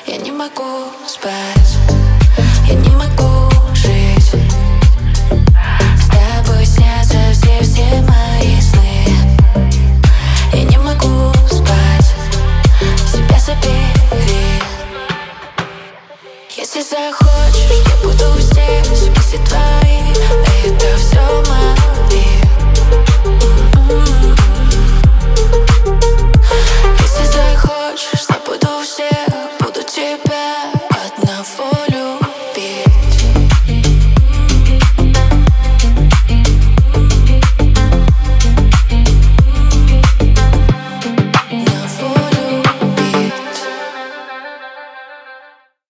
Я не могу спать, я не могу жить. С тобой снятся все мои сны. Я не могу спать, себя забери. Если захочешь, я буду здесь, мысли твои, это все мои. Если захочешь,